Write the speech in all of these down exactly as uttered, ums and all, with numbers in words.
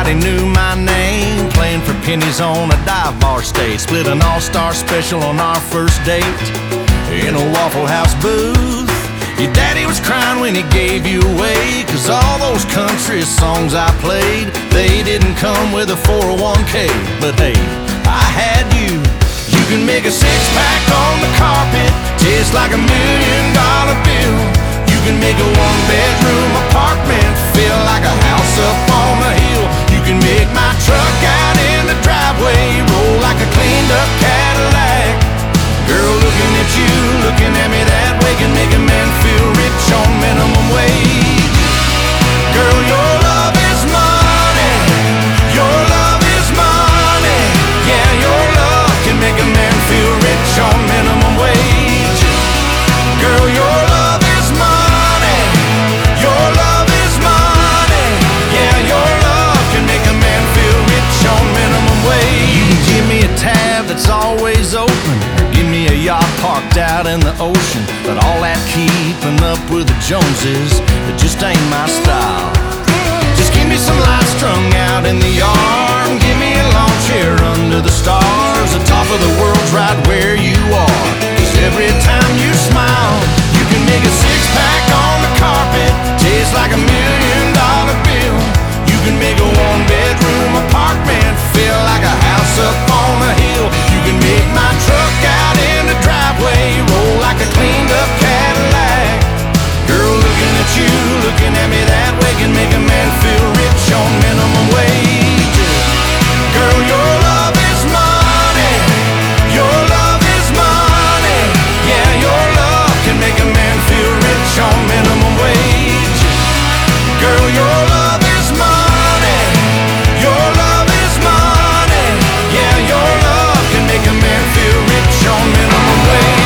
everybody knew my name. Playing for pennies on a dive bar stage. Split an all-star special on our first date in a Waffle House booth. Your daddy was crying when he gave you away, 'cause all those country songs I played, they didn't come with a four oh one K. But hey, I had you. You can make a six-pack on the carpet taste like a million dollar bill. You can make a one-bedroom apartment feel like a house up on a hill. You can make my truck out in the driveway roll like a cleaned-up Cadillac. Girl, looking at you, looking at me that way can make a man feel rich on minimum wage. Girl, your love is money. Your love is money. Yeah, your love can make a man feel rich on minimum wage. Girl, your love is money. Your love is money. Yeah, your love can make a man feel rich on minimum wage. You can give me a tab that's always open, give me a yacht parked out in the ocean, but all that keeping up with the Joneses, it just ain't my style. Just give me some lights strung out in the yard, give me a lawn chair under the stars. The top of the world's right where you are, 'cause every time you smile, you can make a six-pack on the carpet taste like a million dollar bill. You can make a one-bedroom apartment feel like a house up on a hill. You can make my truck out in the driveway roll like a cleaned-up Cadillac. Girl, looking at you, looking at me that way can make a man feel rich on minimum wage. Girl, your love is money. Your love is money. Yeah, your love can make a man feel rich on minimum wage. Girl, your love is money. Your love is money. Yeah, your love can make a man feel rich on minimum wage.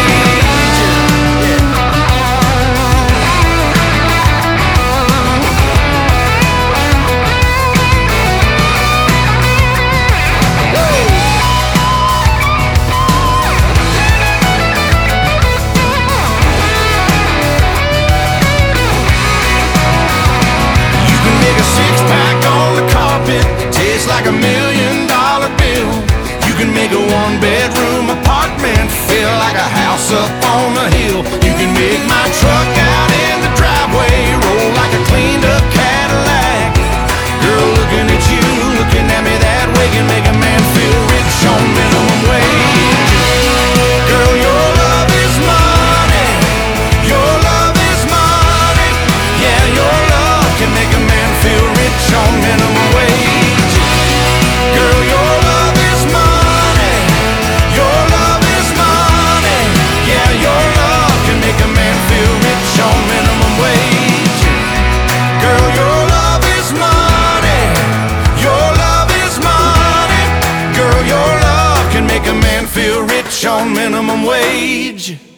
Like a million dollar bill. You can make a one bedroom apartment feel like a house up on a hill. You can make my truck out in the driveway roll like a cleaned up Cadillac. Girl, looking at you, looking at me that way can make a man feel rich on minimum wage. Girl, your love is money. Your love is money. Yeah, your love can make a man feel rich on minimum wage. Girl, your love is money. Your love is money. Yeah, your love can make a man feel rich on minimum wage. Girl, your love is money. Your love is money. Girl, your love can make a man feel rich on minimum wage.